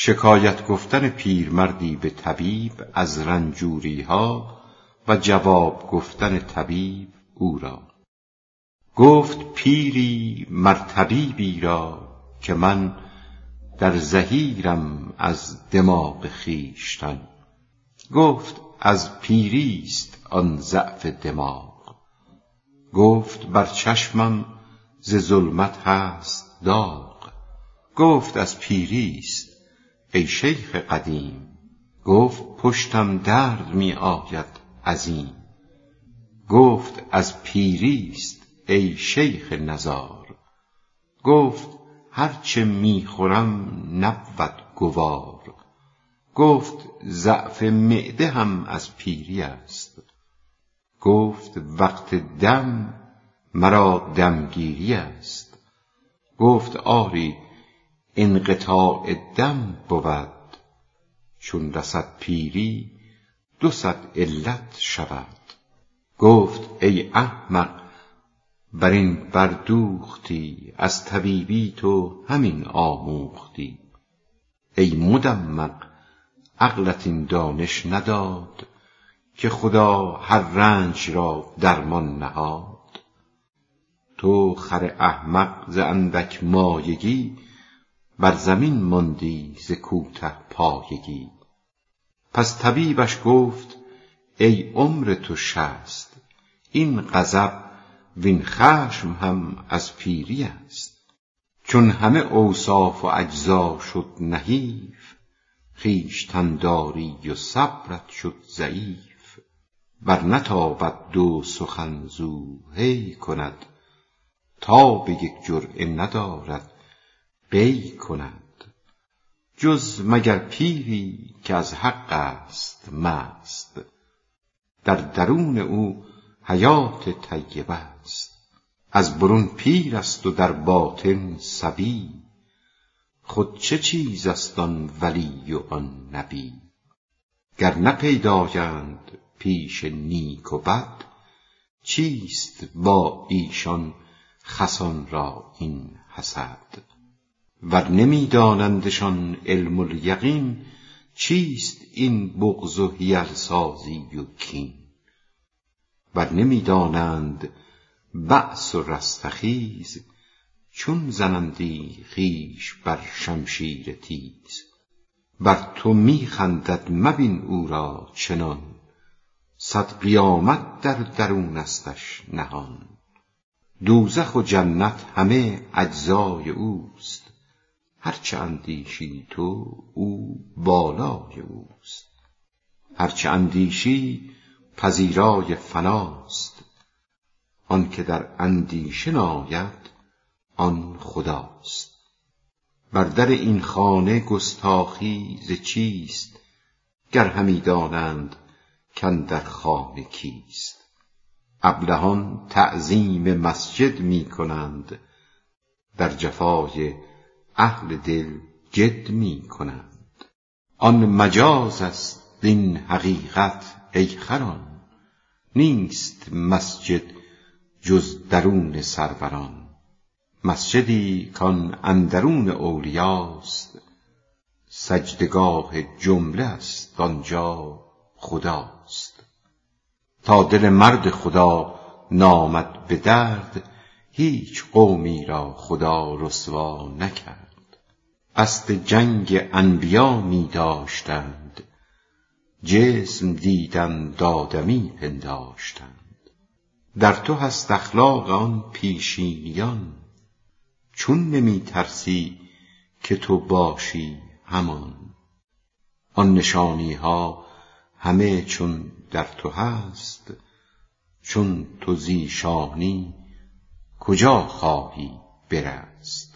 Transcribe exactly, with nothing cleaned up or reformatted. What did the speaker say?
شکایت گفتن پیرمردی به طبیب از رنجوری ها و جواب گفتن طبیب او را. گفت پیری مر طبیبی را که من در زحیرم از دماغ خویشتن. گفت از پیریست آن ضعف دماغ. گفت بر چشمم ز ظلمت هست داغ. گفت از پیریست ای شیخ قدیم. گفت پشتم درد می آید عظیم. گفت از پیریست ای شیخ نزار. گفت هرچه می خورم نبود گوار. گفت ضعف معده هم از پیری است. گفت وقت دم مرا دمگیری است. گفت آری انقطاع دم بود. چون رسد پیری دو صد علت شود. گفت ای احمق بر این بردوختی. از طبیبی تو همین آموختی. ای مدمغ عقلت این دانش نداد که خدا هر رنج را درمان نهاد. تو خر احمق ز اندک مایگی بر زمین ماندی ز کوته پایگی. پس طبیبش گفت ای عمر تو شصت. این غضب وین خشم هم از پیری است. چون همه اوصاف و اجزا شد نحیف. خویشتن داری و صبرت شد ضعیف. بر نتابد دو سخن زو هی کند. تا به یک جرعه ندارد قی کند. جز مگر پیری که از حق است مست. در درون او حیات طیبه است. از برون پیر است و در باطن صبی. خود چه چیز است آن ولی و آن نبی. گر نپیدایند پیش نیک و بد. چیست با ایشان خسان را این حسد. ور نمی دانندشان علم الیقین. چیست این بغض و حیل سازی و کین. ور نمی دانند بأس و رستخیز. چون زنندی خویش بر شمشیر تیز. بر تو می خندد مبین او را چنان. صد قیامت در درونستش نهان. دوزخ و جنت همه اجزای اوست. هرچه اندیشی تو او بالای اوست. هرچه اندیشی پذیرای فناست. آن که در اندیشه ناید آن خداست. بر در این خانه گستاخی ز چیست. گر همی دانند کاندر خانه کیست. ابلهان تعظیم مسجد می کنند. در جفای اهل دل جد می کنند. آن مجاز است این حقیقت ای خران. نیست مسجد جز درون سروران. مسجدی کان اندرون اولیاست. سجدگاه جمله است آنجا خداست. تا دل مرد خدا نامد به درد. هیچ قومی را خدا رسوا نکرد. قصد جنگ انبیا می داشتند. جسم دیدند آدمی پنداشتند. در تو هست اخلاق آن پیشینیان. چون نمی ترسی که تو باشی همان. آن نشانی ها همه چون در تو هست. چون تو زیشانی کجا خواهی برست.